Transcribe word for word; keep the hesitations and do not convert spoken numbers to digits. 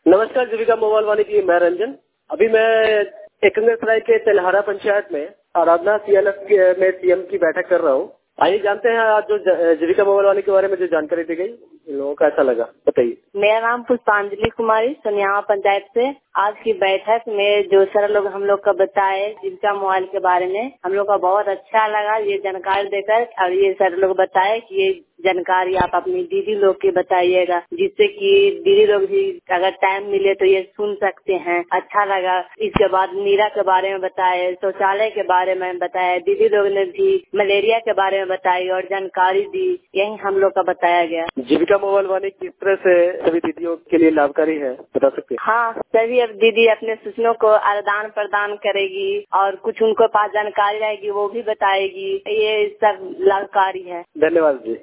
नमस्कार जीविका मोबाइल वाणी की मैं रंजन। अभी मैं एकंगरसराय के तेलहारा पंचायत में आराधना सीएलएफ में सीएम की बैठक कर रहा हूँ। आइए जानते हैं आज जो जीविका मोबाइल वाणी के बारे में जो जानकारी दी गई, इन लोगों को ऐसा लगा, बताइए। मेरा नाम पुष्पांजलि कुमारी सोनिया पंचायत से। आज की बैठक में जो सर लोग हम लोग का बताए जीविका मोबाइल के बारे में, हम लोग का बहुत अच्छा लगा ये जानकारी देकर। और ये सर लोग बताए कि ये जानकारी आप अपनी दीदी लोग के बताइएगा, जिससे कि दीदी लोग भी अगर टाइम मिले तो ये सुन सकते हैं। अच्छा लगा। इसके बाद नीरा के बारे में बताए, शौचालय के बारे में बताया, दीदी लोग ने भी मलेरिया के बारे में बताई और जानकारी दी। यही हम लोग का बताया गया। जीविका मोबाइल वाणी किस तरह से सभी दीदियों के लिए लाभकारी है, बता सकते हैं? हाँ, सभी अब दीदी अपने सूचनों को आदान प्रदान करेगी और कुछ उनको पास जानकारी रहेगी वो भी बताएगी। ये सब लाभकारी है। धन्यवाद जी।